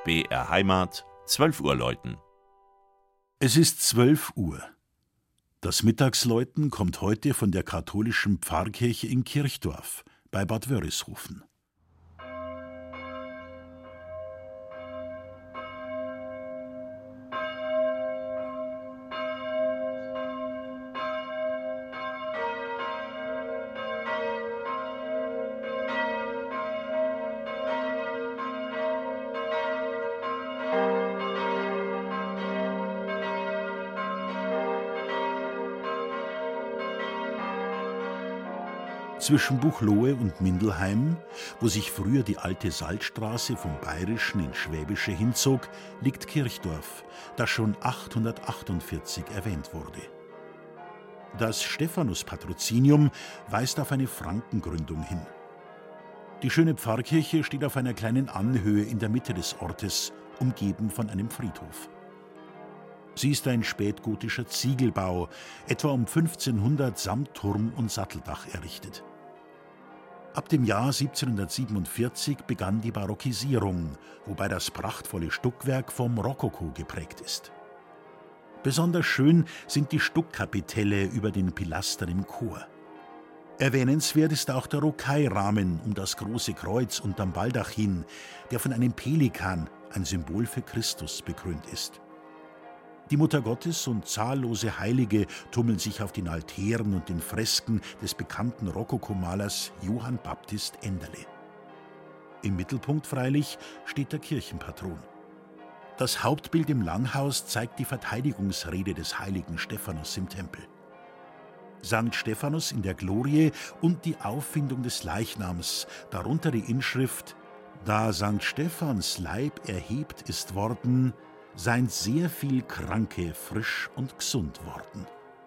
BR Heimat, 12 Uhr läuten. Es ist 12 Uhr. Das Mittagsläuten kommt heute von der katholischen Pfarrkirche in Kirchdorf bei Bad Wörishofen. Zwischen Buchloe und Mindelheim, wo sich früher die alte Salzstraße vom Bayerischen ins Schwäbische hinzog, liegt Kirchdorf, das schon 848 erwähnt wurde. Das Stephanus-Patrozinium weist auf eine Frankengründung hin. Die schöne Pfarrkirche steht auf einer kleinen Anhöhe in der Mitte des Ortes, umgeben von einem Friedhof. Sie ist ein spätgotischer Ziegelbau, etwa um 1500 samt Turm und Satteldach errichtet. Ab dem Jahr 1747 begann die Barockisierung, wobei das prachtvolle Stuckwerk vom Rokoko geprägt ist. Besonders schön sind die Stuckkapitelle über den Pilastern im Chor. Erwähnenswert ist auch der Rocaille-Rahmen um das große Kreuz unterm Baldachin, der von einem Pelikan, ein Symbol für Christus, bekrönt ist. Die Mutter Gottes und zahllose Heilige tummeln sich auf den Altären und den Fresken des bekannten Rokokomalers Johann Baptist Enderle. Im Mittelpunkt freilich steht der Kirchenpatron. Das Hauptbild im Langhaus zeigt die Verteidigungsrede des heiligen Stephanus im Tempel. Sankt Stephanus in der Glorie und die Auffindung des Leichnams, darunter die Inschrift: Da Sankt Stephans Leib erhebt ist worden, seien sehr viel Kranke frisch und gesund worden.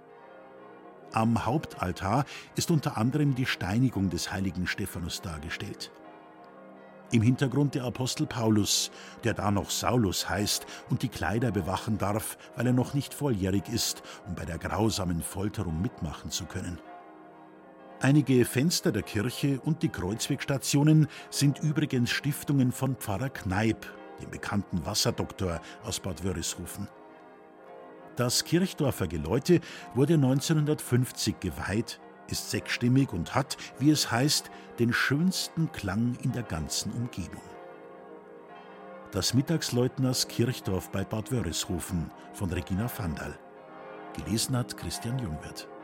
Am Hauptaltar ist unter anderem die Steinigung des heiligen Stephanus dargestellt. Im Hintergrund der Apostel Paulus, der da noch Saulus heißt und die Kleider bewachen darf, weil er noch nicht volljährig ist, um bei der grausamen Folterung mitmachen zu können. Einige Fenster der Kirche und die Kreuzwegstationen sind übrigens Stiftungen von Pfarrer Kneip, dem bekannten Wasserdoktor aus Bad Wörishofen. Das Kirchdorfer Geläute wurde 1950 geweiht, ist sechsstimmig und hat, wie es heißt, den schönsten Klang in der ganzen Umgebung. Das Mittagsläuten aus Kirchdorf bei Bad Wörishofen von Regina Vandal. Gelesen hat Christian Jungwirth.